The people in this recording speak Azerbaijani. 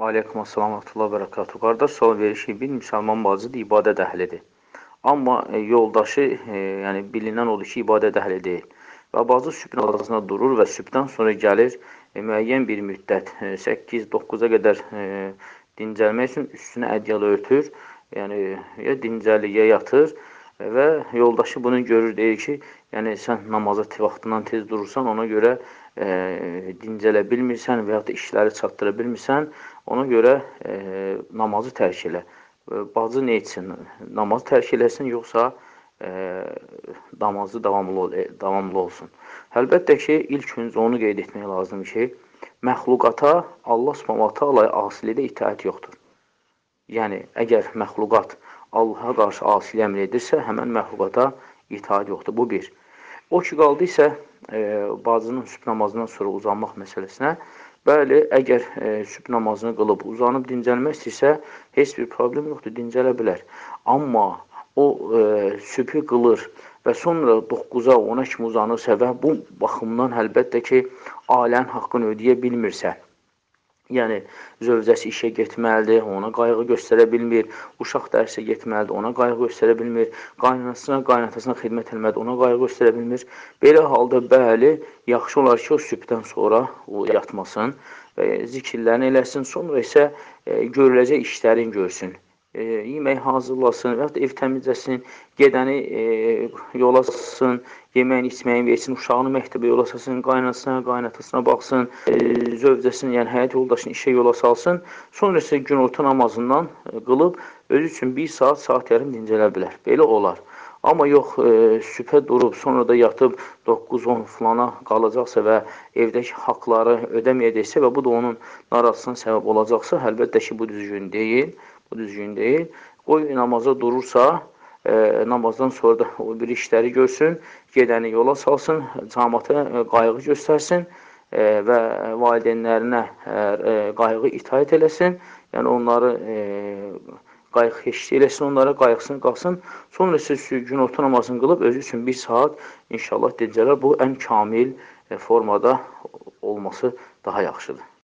Aleykum assalam və rahmetullah və bərəkatuhu. Qardaş, sual verir ki, bir müsəlman bacıdır, ibadət əhlidir. Amma yoldaşı, yəni bilinən odur ki, ibadət əhli deyil. Və bacı sübh namazına durur və sübhdən sonra gəlir, müəyyən bir müddət, 8-9-a qədər dincəlmək üçün üstünə ədyal örtür. Yəni, ya dincəlir, ya yatır və yoldaşı bunu görür, deyir ki, yəni sən namaza vaxtından tez durursan, ona görə dincələ bilmirsən və yaxud da işləri çatdıra bilmirsən, ona görə namazı tərk elə. Bacı nə etsin? Namazı tərk eləsin, yoxsa namazı davamlı olsun? Əlbəttə ki, ilk öncə onu qeyd etmək lazımdır ki, məxluqata Allah Subhanahu taala asilikdə itaət yoxdur. Yəni, əgər məxluqat Allaha qarşı asiliyə əmr edirsə, həmən məxluqata itaət yoxdur. Bu bir. O ki, qaldı isə bacının sübh namazından sonra uzanmaq məsələsinə. Bəli, əgər sübh namazını qılıb, uzanıb dincəlmək istəyirsə, heç bir problem yoxdur, dincələ bilər. Amma o sübhü qılır və sonra 9-a, 10-a kimi uzanırsa və bu baxımdan əlbəttə ki, ailənin haqqını ödəyə bilmirsə, yəni, zövcəsi işə getməlidir, ona qayğı göstərə bilmir, uşaq dərsə getməlidir, ona qayğı göstərə bilmir, qaynanasına, qaynatasına xidmət etməlidir, ona qayğı göstərə bilmir. Belə halda, bəli, yaxşı olar ki, o sübhdən sonra yatmasın və zikirlərini eləsin, sonra isə görüləcək işlərin görsün. Yemək hazırlasın və ya da ev təmizləsin, gedəni yola salsın, yeməyini, içməyini versin, uşağını məktəbə yola salsın, qaynasına, qaynatasına baxsın, zövcəsini, yəni həyat yoldaşını işə yola salsın. Sonra isə günorta namazından qılıb, özü üçün 1 saat, saat yarım dincələ bilər. Belə olar. Amma yox, sübhə durub, sonra da yatıb 9-10 filana qalacaqsa və evdəki haqları ödəməyəcəksə və bu da onun narazılığına səbəb olacaqsa, əlbəttə ki, bu düzgün deyil. Bu düzgün deyil. Qoy namaza durursa, namazdan sonra da o bir işləri görsün, gedəni yola salsın, cəmaata qayğı göstərsin və valideynlərinə qayğı itaət eləsin, yəni onları qayğı eşit eləsin, onlara qayğısını qalsın, sonra isə günorta namazını qılıb, özü üçün 1 saat inşallah dincələr. Bu, ən kamil formada olması daha yaxşıdır.